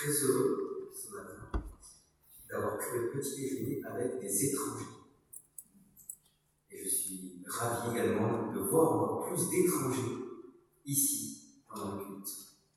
très heureux ce matin d'avoir pu le petit déjeuner avec des étrangers. Et je suis ravi également de voir encore plus d'étrangers ici pendant le culte.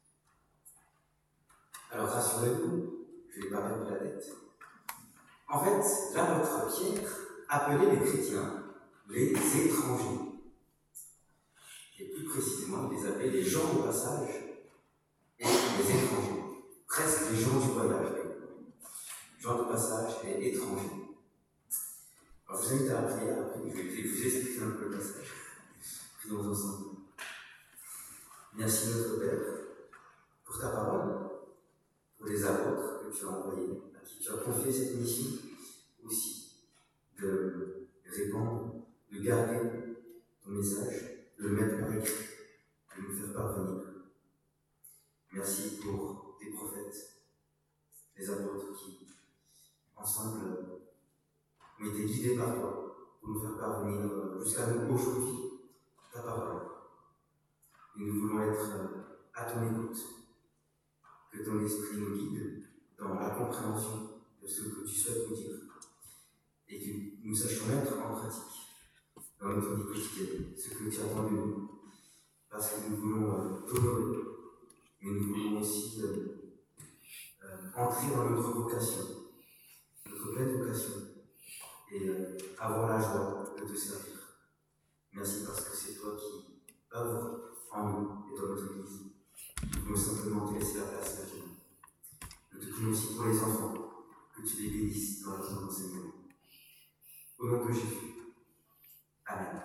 Alors rassurez-vous, je ne vais pas perdre la tête. En fait, l'apôtre Pierre appelait les chrétiens les étrangers. Et plus précisément, il les appelait les gens de passage et les étrangers. Presque les gens du voyage. Gens de passage et étrangers. Alors je vous invite à la prière, après je vais vous expliquer un peu le passage. Prions ensemble. Merci notre Père pour ta parole, pour les apôtres que tu as envoyés, à qui tu as confié cette mission aussi, de répandre, de garder ton message, de le mettre par écrit, de nous faire parvenir. Merci pour tes prophètes, les apôtres qui, ensemble, ont été guidés par toi pour nous faire parvenir jusqu'à nous aujourd'hui ta parole. Et nous voulons être à ton écoute, que ton esprit nous guide dans la compréhension de ce que tu souhaites nous dire et que nous sachions mettre en pratique dans notre vie quotidienne ce que tu attends de nous, parce que nous voulons t'honorer, mais nous voulons aussi entrer dans notre vocation, notre pleine vocation, et avoir la joie de te servir. Merci parce que c'est toi qui œuvres en nous et dans notre Église. Nous voulons simplement te laisser la place maintenant. Nous te prions aussi pour les enfants, que tu les bénisses dans leur enseignement. Au nom de Jésus. Amen.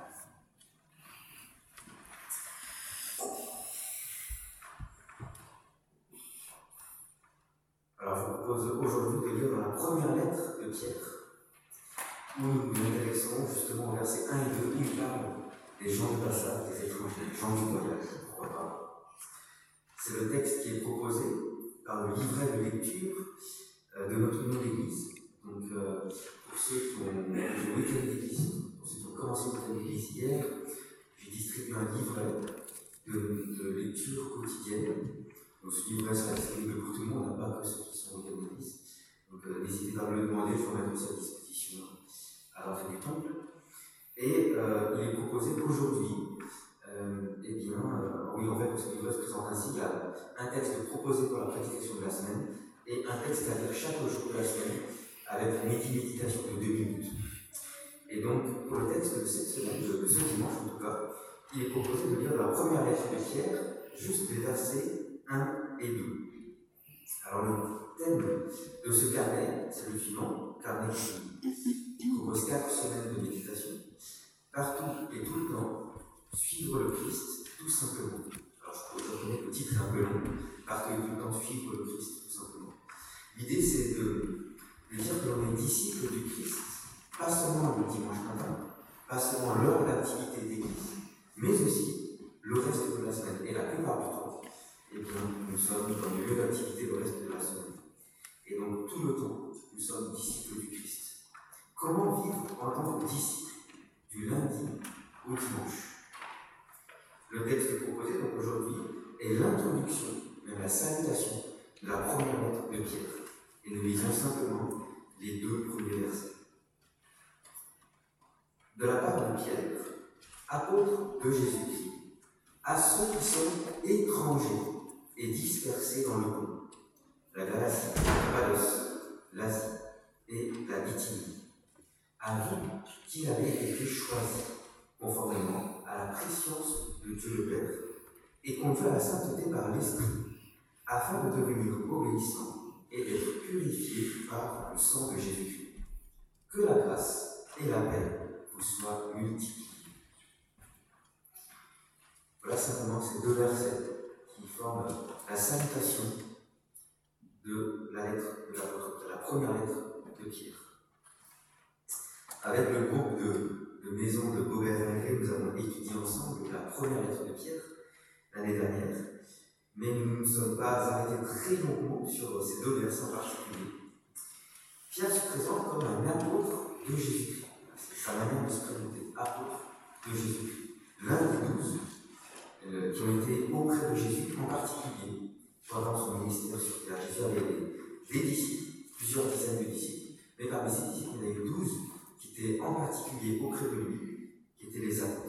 Alors je vous propose aujourd'hui de lire dans la première lettre de Pierre, où nous nous intéresserons justement au verset 1 et 2, où il parle des gens de passage, des étrangers, des gens du voyage, pourquoi pas. C'est le texte qui est proposé par le livret de lecture de notre union d'église. Donc, pour ceux qui ont le week-end d'église, pour ceux qui ont commencé le week-end d'église hier, j'ai distribué un livret de lecture quotidienne. Donc, ce livret sera disponible pour tout le monde, pas que ceux qui sont au week-end d'église. Donc, n'hésitez pas à me le demander, je vous remettrai aussi à disposition à l'entrée du temple. Et il est proposé qu'aujourd'hui, oui, en fait, ce livret se présente ainsi. Il y a un texte proposé pour la prédication de la semaine et un texte à lire chaque jour de la semaine avec une méditation de 2 minutes. Et donc, pour le texte de cette semaine, de ce dimanche en tout cas, il est proposé de lire la première lettre de Pierre, juste les versets 1 et 2. Alors, le thème de ce carnet, c'est le suivant, carnet qui propose 4 semaines de méditation. Partout et tout le temps, suivre le Christ, tout simplement. Alors, je reconnais que le titre est un peu long. Partout et tout le temps, suivre le Christ, tout simplement. L'idée, c'est de dire que l'on est disciple du Christ, pas seulement le dimanche matin, pas seulement lors de l'activité d'église, mais aussi le reste de la semaine. Et la plupart du temps, nous sommes dans le lieu d'activité le reste de la semaine. Et donc, tout le temps, nous sommes disciples du Christ. Comment vivre en tant que disciple du lundi au dimanche? Le texte proposé donc aujourd'hui est l'introduction, même la salutation de la première lettre de Pierre. Et nous lisons simplement les 2 premiers versets. De la part de Pierre, apôtre de Jésus-Christ, à ceux qui sont étrangers et dispersés dans le monde, la Galatie, la Cappadoce, l'Asie et la Bithynie, à vous qui avez été choisis conformément à la préscience de Dieu le Père et conduits à la sainteté par l'Esprit, afin de devenir obéissants et d'être purifiés par le sang de Jésus-Christ. Que la grâce et la paix vous soient multipliées. Voilà simplement ces 2 versets qui forment la salutation de la lettre de l'apôtre, de la première lettre de Pierre. Avec le groupe de maison de Gobert-Malgré, nous avons étudié ensemble la première lettre de Pierre l'année dernière, mais nous ne nous sommes pas arrêtés très longuement sur ces 2 versets en particulier. Pierre se présente comme un apôtre de Jésus-Christ. C'est sa manière de se présenter, apôtre de Jésus-Christ. L'un des 12 qui ont été auprès de Jésus, en particulier pendant son ministère sur terre. Jésus avait des disciples, plusieurs dizaines de disciples, mais parmi ces disciples, il y en a eu 12 qui étaient en particulier auprès de lui, qui étaient les apôtres.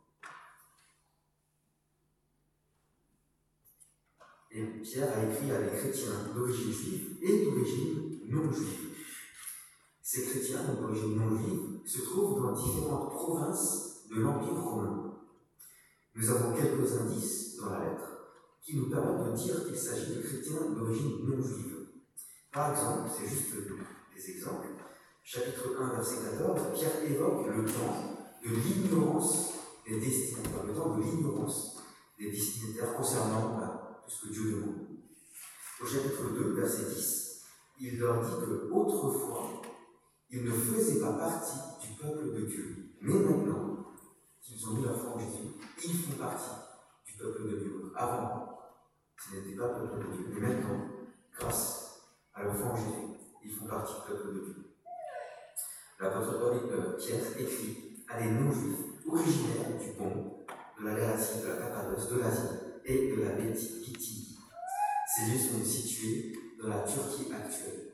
Et Pierre a écrit à des chrétiens d'origine juive et d'origine non juive. Ces chrétiens d'origine non juive se trouvent dans différentes provinces de l'Empire romain. Nous avons quelques indices dans la lettre qui nous permettent de dire qu'il s'agit de chrétiens d'origine non juive. Par exemple, c'est juste des exemples. Chapitre 1, verset 14, Pierre évoque le temps de l'ignorance des destinataires, le temps de l'ignorance des destinataires concernant tout ce que Dieu demande. Au chapitre 2, verset 10, il leur dit que autrefois, ils ne faisaient pas partie du peuple de Dieu. Mais maintenant qu'ils ont mis leur foi en Jésus, ils font partie du peuple de Dieu. Avant, ce n'était pas le peuple de Dieu. Mais maintenant, grâce à leur foi en Jésus, ils font partie du peuple de Dieu. L'apôtre Pierre écrit à des non-juifs originaires du Pont, de la Galatie, de la Cappadoce, de l'Asie et de la Bithynie. Ces lieux sont situés dans la Turquie actuelle.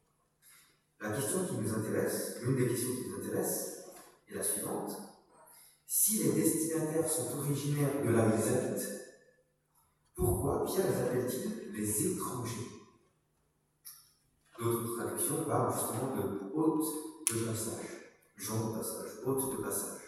La question qui nous intéresse, l'une des questions qui nous intéresse, est la suivante. Si les destinataires sont originaires de là où ils habitent, pourquoi Pierre les appelle-t-il les étrangers? D'autres traductions parlent justement de hôtes de passage, gens de passage, hôtes de passage.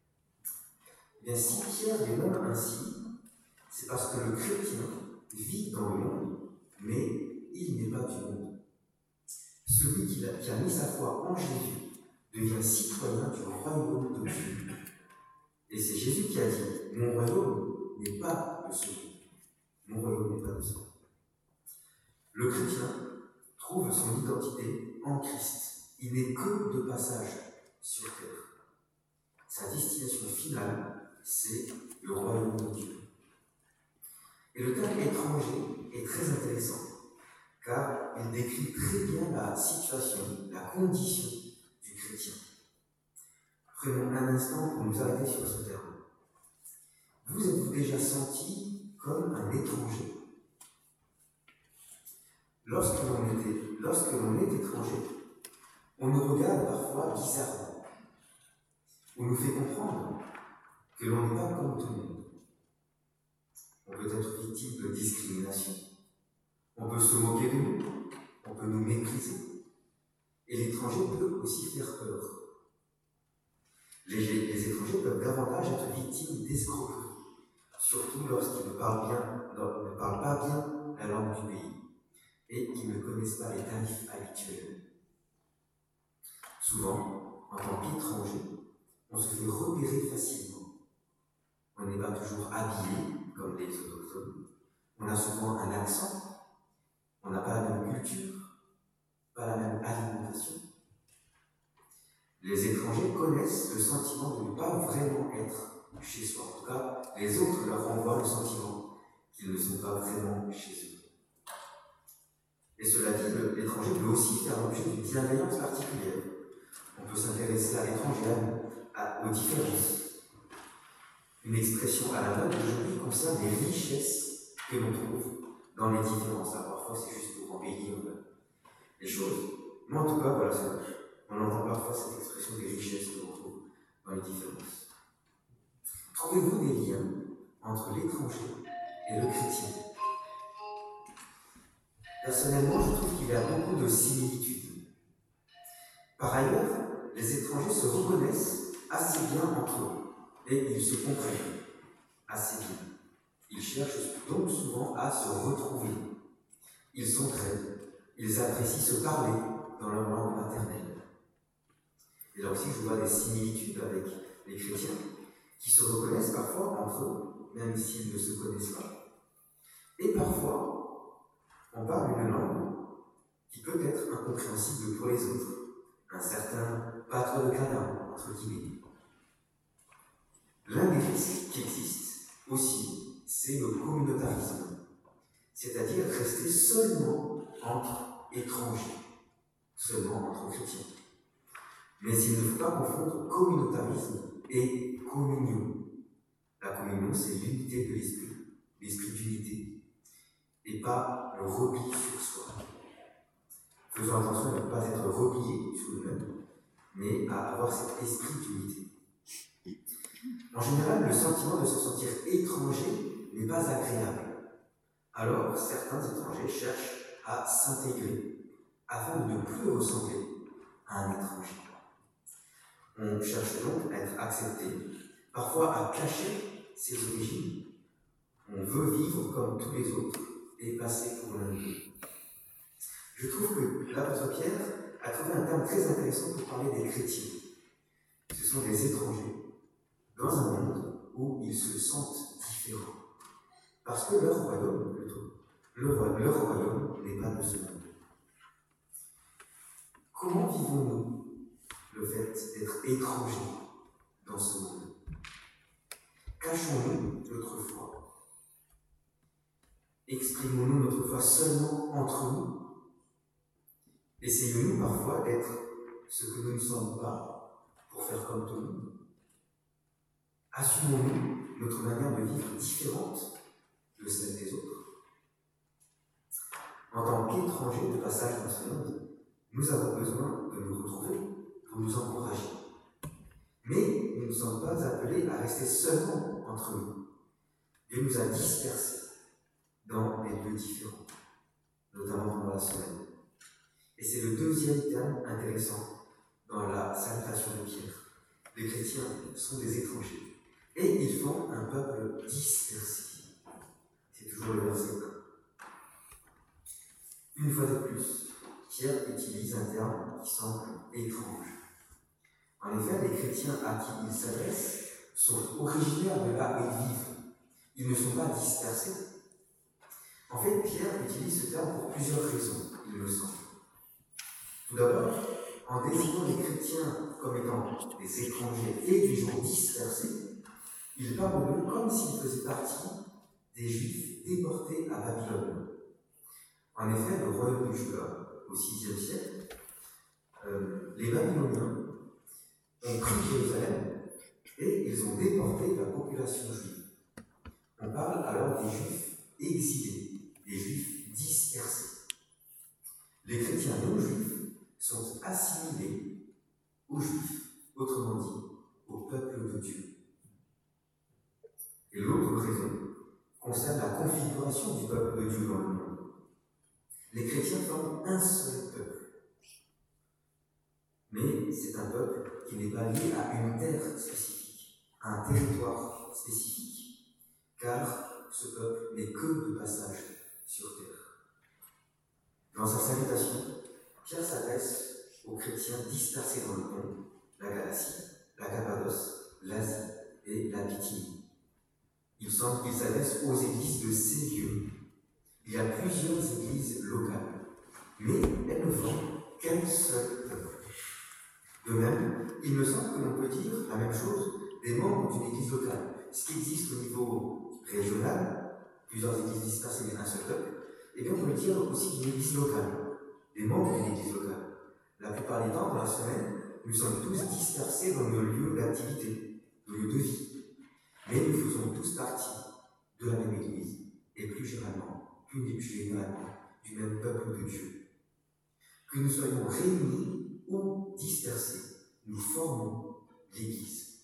Eh bien, si Pierre les nomme ainsi, c'est parce que le chrétien vit dans le monde, mais il n'est pas du monde. Celui qui a mis sa foi en Jésus devient citoyen du royaume de Dieu. Et c'est Jésus qui a dit, mon royaume n'est pas de ce monde. Mon royaume n'est pas de ce monde. Le chrétien trouve son identité en Christ. Il n'est que de passage sur terre. Sa destination finale, c'est le royaume de Dieu. Et le terme étranger est très intéressant, car il décrit très bien la situation, la condition du chrétien. Prenons un instant pour nous arrêter sur ce terme. Vous êtes-vous déjà senti comme un étranger? Lorsque l'on est étranger, on nous regarde parfois bizarrement. On nous fait comprendre que l'on n'est pas comme tout le monde. On peut être victime de discrimination. On peut se moquer de nous. On peut nous mépriser. Et l'étranger peut aussi faire peur. Les étrangers peuvent davantage être victimes d'escroquerie, surtout lorsqu'ils ne parlent pas bien la langue du pays et qu'ils ne connaissent pas les tarifs habituels. Souvent, en tant qu'étranger, on se fait repérer facilement. On n'est pas toujours habillé comme les autochtones. On a souvent un accent. On n'a pas la même culture, pas la même alimentation. Les étrangers connaissent le sentiment de ne pas vraiment être chez soi. En tout cas, les autres leur renvoient le sentiment qu'ils ne sont pas vraiment chez eux. Et cela dit, l'étranger peut aussi faire l'objet d'une bienveillance particulière. On peut s'intéresser à l'étranger, aux différences. Une expression à la mode aujourd'hui concerne les richesses que l'on trouve dans les différences. Alors, parfois, c'est juste pour embellir les choses. Mais en tout cas, voilà, on entend parfois cette expression des richesses que l'on trouve dans les différences. Trouvez-vous des liens entre l'étranger et le chrétien? Personnellement, je trouve qu'il y a beaucoup de similitudes. Par ailleurs, les étrangers se reconnaissent assez bien entre eux et ils se comprennent assez bien. Ils cherchent donc souvent à se retrouver. Ils s'entraident, ils apprécient se parler dans leur langue maternelle. Et là aussi, je vois des similitudes avec les chrétiens qui se reconnaissent parfois entre eux, même s'ils ne se connaissent pas. Et parfois, on parle une langue qui peut être incompréhensible pour les autres, un certain pâtre de canard, entre guillemets. L'un des risques qui existent aussi, c'est le communautarisme, c'est-à-dire rester seulement entre étrangers, seulement entre chrétiens. Mais il ne faut pas confondre communautarisme et communion. La communion, c'est l'unité de l'esprit d'unité. Et pas le repli sur soi. Faisons attention à ne pas être replié sur nous-mêmes, mais à avoir cet esprit d'unité. En général, le sentiment de se sentir étranger n'est pas agréable. Alors, certains étrangers cherchent à s'intégrer, afin de ne plus ressembler à un étranger. On cherche donc à être accepté, parfois à cacher ses origines. On veut vivre comme tous les autres et passer pour l'un d'eux. Je trouve que l'apôtre Pierre a trouvé un terme très intéressant pour parler des chrétiens. Ce sont des étrangers dans un monde où ils se sentent différents. Parce que leur royaume, leur royaume n'est pas de ce monde. Comment vivons-nous le fait d'être étrangers dans ce monde? Cachons-nous notre foi? Exprimons-nous notre foi seulement entre nous? Essayons-nous parfois d'être ce que nous ne sommes pas pour faire comme tout le monde? Assumons-nous notre manière de vivre différente de celle des autres? En tant qu'étrangers de passage dans ce monde, nous avons besoin de nous retrouver pour nous encourager. Mais nous ne sommes pas appelés à rester seulement entre nous. Dieu nous a dispersés dans des lieux différents, notamment pendant la semaine. Et c'est le deuxième terme intéressant dans la salutation de Pierre. Les chrétiens sont des étrangers et ils font un peuple dispersé. C'est toujours le verset 1. Une fois de plus, Pierre utilise un terme qui semble étrange. En effet, les chrétiens à qui il s'adresse sont originaires de là où ils vivent. Ils ne sont pas dispersés. En fait, Pierre utilise ce terme pour plusieurs raisons, il me semble. Tout d'abord, en désignant les chrétiens comme étant des étrangers et des gens dispersés, il parle d'eux comme s'ils faisaient partie des Juifs déportés à Babylone. En effet, le royaume de Juda, au VIe siècle, les Babyloniens ont pris Jérusalem et ils ont déporté la population juive. On parle alors des Juifs exilés, des Juifs dispersés. Les chrétiens non-juifs sont assimilés aux Juifs, autrement dit, au peuple de Dieu. Et l'autre raison concerne la configuration du peuple de Dieu dans le monde. Les chrétiens forment un seul peuple. Mais c'est un peuple qui n'est pas lié à une terre spécifique, à un territoire spécifique, car ce peuple n'est que de passage sur terre. Dans sa salutation, Pierre s'adresse aux chrétiens dispersés dans le monde, la Galatie, la Cappadoce, l'Asie et la Bithynie. Il semble qu'il s'adresse aux églises de ces lieux. Il y a plusieurs églises locales, mais elles ne forment qu'un seul peuple. De même, il me semble que l'on peut dire la même chose des membres d'une église locale. Ce qui existe au niveau régional, plusieurs églises dispersées mais un seul peuple, et bien on peut le dire aussi d'une église locale, des membres d'une église locale. La plupart des temps, dans la semaine, nous sommes tous dispersés dans nos lieux d'activité, nos lieux de vie. Mais nous faisons tous partie de la même église, et plus généralement, du même peuple de Dieu. Que nous soyons réunis ou dispersés, nous formons l'Église.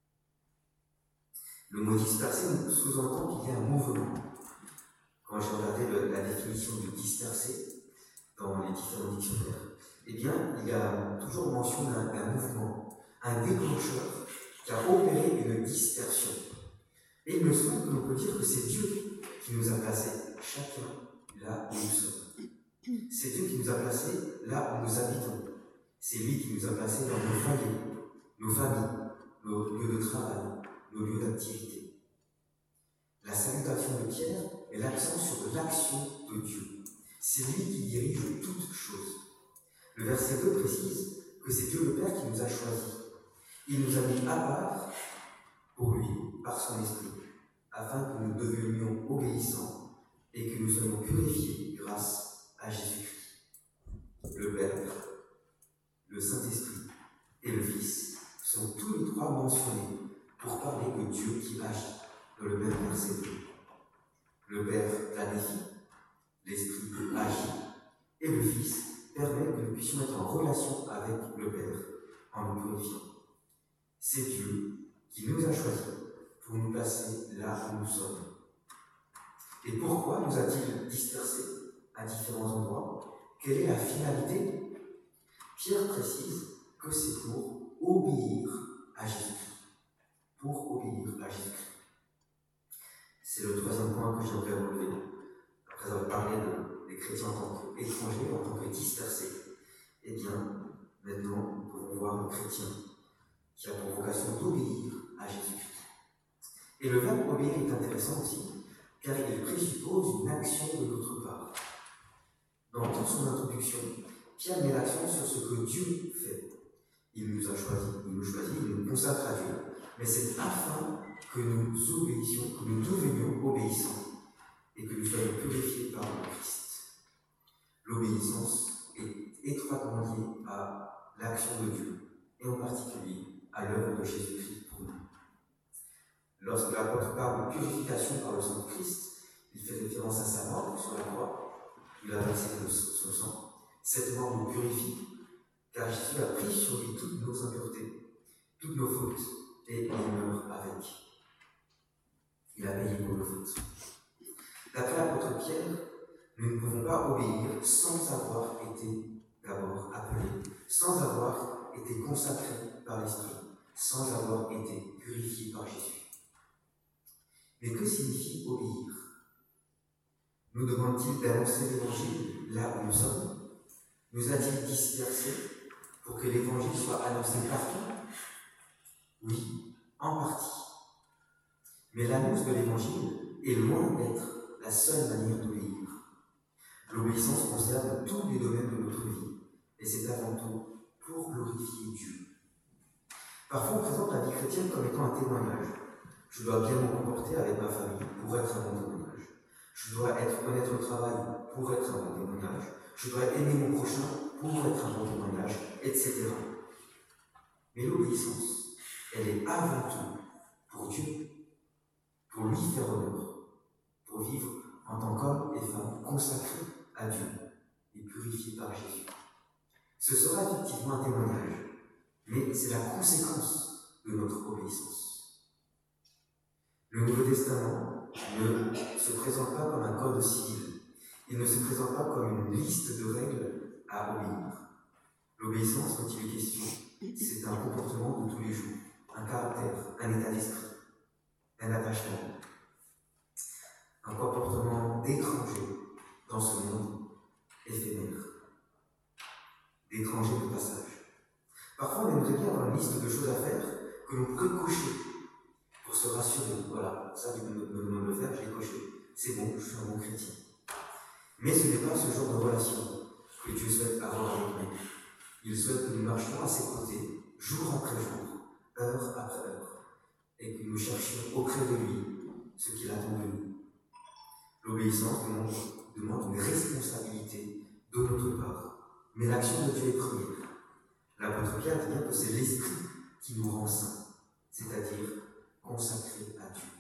Le mot dispersé sous-entend qu'il y a un mouvement. Quand j'ai regardé la définition de dispersé dans les différents dictionnaires, eh bien, il y a toujours mention d'un mouvement, un déclencheur qui a opéré une dispersion. Et il me semble que l'on peut dire que c'est Dieu qui nous a placés, chacun là où nous sommes. C'est Dieu qui nous a placés là où nous habitons. C'est lui qui nous a placés dans nos foyers, nos familles, nos lieux de travail, nos lieux d'activité. La salutation de Pierre est l'accent sur l'action de Dieu. C'est lui qui dirige toutes choses. Le verset 2 précise que c'est Dieu le Père qui nous a choisis. Il nous a mis à part pour lui, par son esprit, afin que nous devenions obéissants et que nous soyons purifiés grâce à Jésus-Christ. Le Père, le Saint-Esprit et le Fils sont tous les trois mentionnés pour parler de Dieu qui agit dans le même verset 2. Le Père planifie, l'Esprit agit, et le Fils permet que nous puissions être en relation avec le Père en nous purifiant. C'est Dieu qui nous a choisis pour nous placer là où nous sommes. Et pourquoi nous a-t-il dispersés à différents endroits? Quelle est la finalité? Pierre précise que c'est pour obéir à Jésus-Christ. Pour obéir à Jésus-Christ. C'est le troisième point que j'aimerais relever. Après avoir parlé des chrétiens en tant qu'étrangers, en tant que dispersés, eh bien, maintenant, nous pouvons voir le chrétien qui a pour vocation d'obéir à Jésus-Christ. Et le verbe obéir est intéressant aussi, car il présuppose une action de notre part. Dans toute son introduction, Pierre met l'accent sur ce que Dieu fait. Il nous a choisis, il nous consacre à Dieu, mais c'est afin que nous obéissions, que nous devenions obéissants et que nous soyons purifiés par le Christ. L'obéissance est étroitement liée à l'action de Dieu, et en particulier à l'œuvre de Jésus-Christ pour nous. Lorsque l'apôtre parle de purification par le sang de Christ, il fait référence à sa mort sur la croix. Il a versé son sang. Cette mort nous purifie, car Jésus a pris sur lui toutes nos impuretés, toutes nos fautes, et il meurt avec. Il a payé pour nos fautes. D'après l'apôtre Pierre, nous ne pouvons pas obéir sans avoir été d'abord appelés, sans avoir été consacrés par l'Esprit, sans avoir été purifiés par Jésus. Mais que signifie obéir? Nous demande-t-il d'annoncer l'Évangile là où nous sommes? Nous a-t-il dispersés pour que l'Évangile soit annoncé partout? Oui, en partie. Mais l'annonce de l'Évangile est loin d'être la seule manière d'obéir. L'obéissance concerne tous les domaines de notre vie, et c'est avant tout pour glorifier Dieu. Parfois, on présente la vie chrétienne comme étant un témoignage. Je dois bien me comporter avec ma famille pour être un bon témoignage. Je dois être honnête au travail pour être un bon témoignage. Je dois aimer mon prochain pour être un bon témoignage, etc. Mais l'obéissance, elle est avant tout pour Dieu, pour lui faire honneur, pour vivre en tant qu'homme et femme consacrés à Dieu et purifiés par Jésus. Ce sera effectivement un témoignage, mais c'est la conséquence de notre obéissance. Le Nouveau Testament ne se présente pas comme un code civil. Il ne se présente pas comme une liste de règles à obéir. L'obéissance, quand il est question, c'est un comportement de tous les jours, un caractère, un état d'esprit, un attachement, un comportement d'étranger dans ce monde éphémère, d'étranger de passage. Parfois, on aimerait bien avoir une liste de choses à faire que l'on pourrait cocher pour se rassurer. Voilà, ça, Dieu me demande de le faire, je l'ai coché. C'est bon, je suis un bon chrétien. Mais ce n'est pas ce genre de relation que Dieu souhaite avoir avec nous. Il souhaite que nous marchions à ses côtés, jour après jour, heure après heure, et que nous cherchions auprès de lui ce qu'il attend de nous. L'obéissance demande une responsabilité de notre part, mais l'action de Dieu est première. L'apôtre Pierre dit bien que c'est l'Esprit qui nous rend saints, c'est-à-dire consacrés à Dieu.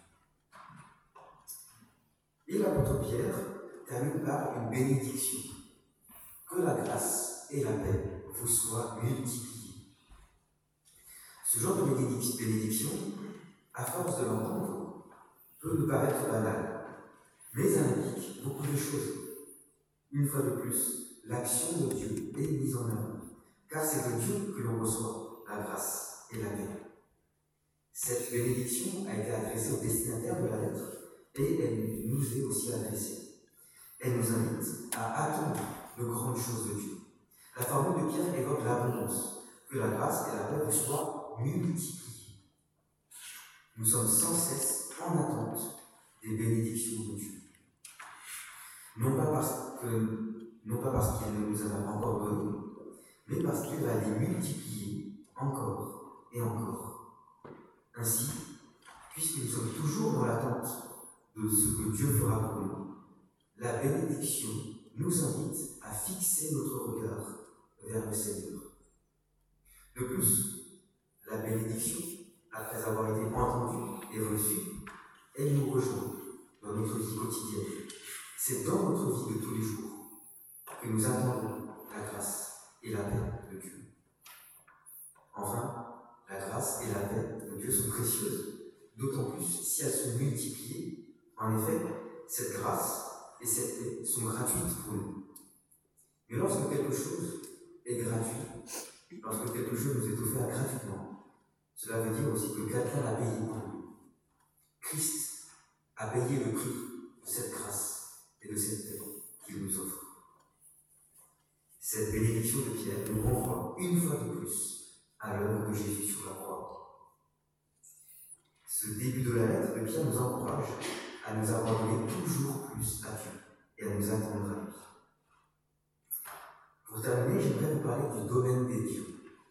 Et l'apôtre Pierre termine par une bénédiction. Que la grâce et la paix vous soient multipliées. Ce genre de bénédiction, à force de l'entendre, peut nous paraître banal, mais elle implique beaucoup de choses. Une fois de plus, l'action de Dieu est mise en œuvre, car c'est de Dieu que l'on reçoit la grâce et la paix. Cette bénédiction a été adressée au destinataire de la lettre, et elle nous est aussi adressée. Elle nous invite à attendre de grandes choses de Dieu. La formule de Pierre évoque l'abondance, que la grâce et la paix vous soient multipliées. Nous sommes sans cesse en attente des bénédictions de Dieu. Non pas parce qu'il ne nous en a pas encore donné, mais parce qu'il va les multiplier encore et encore. Ainsi, puisque nous sommes toujours dans l'attente de ce que Dieu fera pour nous, la bénédiction nous invite à fixer notre regard vers le Seigneur. De plus, la bénédiction, après avoir été entendue et reçue, elle nous rejoint dans notre vie quotidienne. C'est dans notre vie de tous les jours que nous attendons la grâce et la paix de Dieu. Enfin, la grâce et la paix de Dieu sont précieuses, d'autant plus si elles sont multipliées. En effet, cette grâce et cette paix sont gratuites pour nous. Mais lorsque quelque chose est gratuit, lorsque quelque chose nous est offert gratuitement, cela veut dire aussi que quelqu'un l'a payé pour nous. Christ a payé le prix de cette grâce et de cette paix qu'il nous offre. Cette bénédiction de Pierre nous renvoie une fois de plus à l'œuvre de Jésus sur la croix. Ce début de la lettre de Pierre nous encourage à nous abandonner toujours plus à Dieu et à nous attendre à lui. Pour terminer, j'aimerais vous parler du domaine des dieux.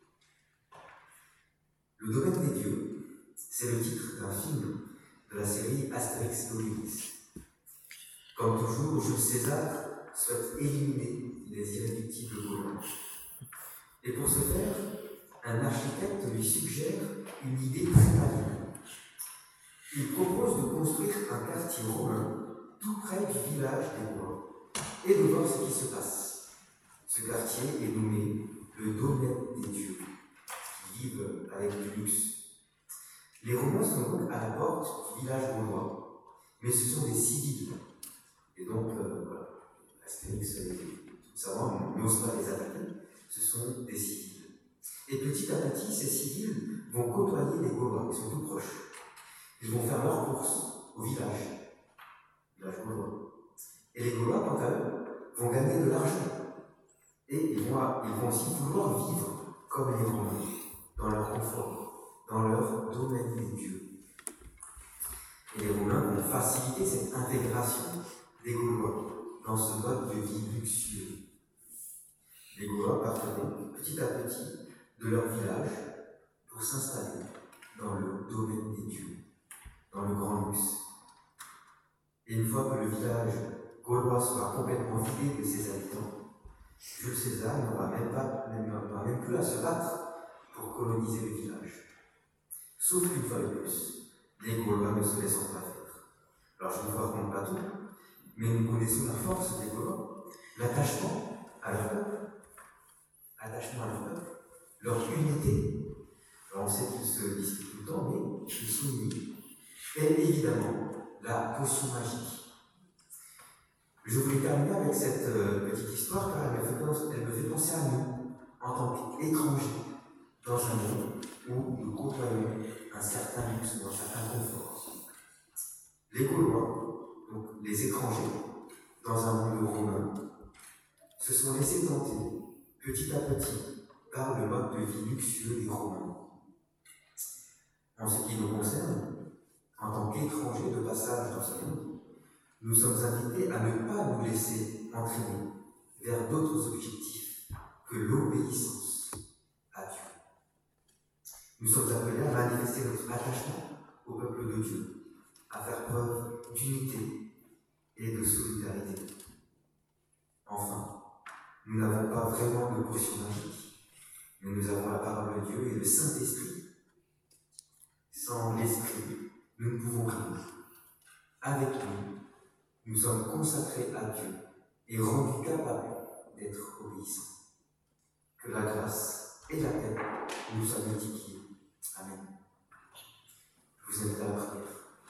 Le domaine des dieux, c'est le titre d'un film de la série Astérix et Obélix. Comme toujours, Jules César souhaite éliminer les irréductibles Gaulois. Et pour ce faire, un architecte lui suggère une idée très maligne. Il propose de construire un quartier romain tout près du village des Gaulois et de voir ce qui se passe. Ce quartier est nommé le domaine des dieux, qui vivent avec du luxe. Les Romains sont donc à la porte du village gaulois, mais ce sont des civils. Et donc, voilà, Astérix et tout ça, n'ose pas les attaquer, ce sont des civils. Et petit à petit, ces civils vont côtoyer les Gaulois, ils sont tout proches. Ils vont faire leurs courses au village gaulois. Et les Gaulois, quant à eux, vont gagner de l'argent. Et ils vont aussi vouloir vivre comme les Romains, dans leur confort, dans leur domaine des dieux. Et les Romains vont faciliter cette intégration des Gaulois dans ce mode de vie luxueux. Les Gaulois partent donc petit à petit de leur village pour s'installer dans le domaine des dieux, dans le grand luxe. Et une fois que le village gaulois sera complètement vidé de ses habitants, Jules César n'aura même plus à se battre pour coloniser le village. Sauf qu'une fois de plus, les Gaulois ne se laissent pas faire. Alors je ne vous raconte pas tout, mais nous connaissons la force des Gaulois, l'attachement à leur peuple, leur unité. Alors on sait qu'ils se disputent tout le temps, mais ils sont unis. Et évidemment, la potion magique. Je voulais terminer avec cette petite histoire car elle me fait penser à nous en tant qu'étrangers dans un monde où nous côtoyons un certain luxe, un certain confort. Les Gaulois, donc les étrangers, dans un monde romain, se sont laissés tenter petit à petit par le mode de vie luxueux des Romains. En ce qui nous concerne, en tant qu'étrangers de passage dans ce monde, nous sommes invités à ne pas nous laisser entraîner vers d'autres objectifs que l'obéissance à Dieu. Nous sommes appelés à manifester notre attachement au peuple de Dieu, à faire preuve d'unité et de solidarité. Enfin, nous n'avons pas vraiment de potion magique, mais nous avons la parole de Dieu et le Saint-Esprit. Sans l'Esprit, nous ne pouvons rien. Avec lui, nous sommes consacrés à Dieu et rendus capables d'être obéissants. Que la grâce et la paix nous soient multipliées. Amen. Je vous invite à la prière.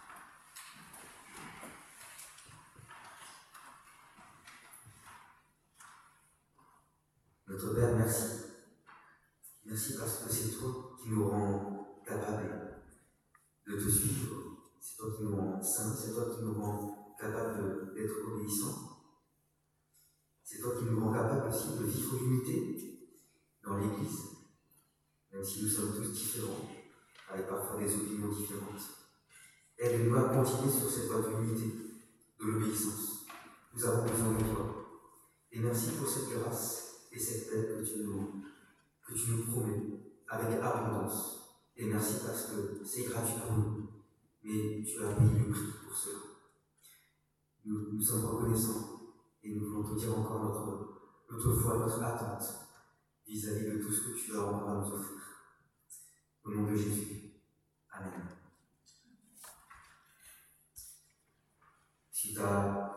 Notre Père, merci. Merci parce que c'est toi qui nous rends capables de te suivre. C'est toi qui nous rends saints, c'est toi qui nous rends capables d'être obéissants. C'est toi qui nous rends capables aussi de vivre l'unité dans l'Église, même si nous sommes tous différents, avec parfois des opinions différentes. Aide-nous à continuer sur cette voie de l'unité, de l'obéissance. Nous avons besoin de toi. Et merci pour cette grâce et cette paix que tu nous promets avec abondance. Et merci parce que c'est gratuit pour nous, mais tu as payé le prix pour cela. Nous sommes reconnaissants et nous voulons te dire encore notre foi, notre attente vis-à-vis de tout ce que tu as encore à nous offrir. Au nom de Jésus. Amen. Si tu as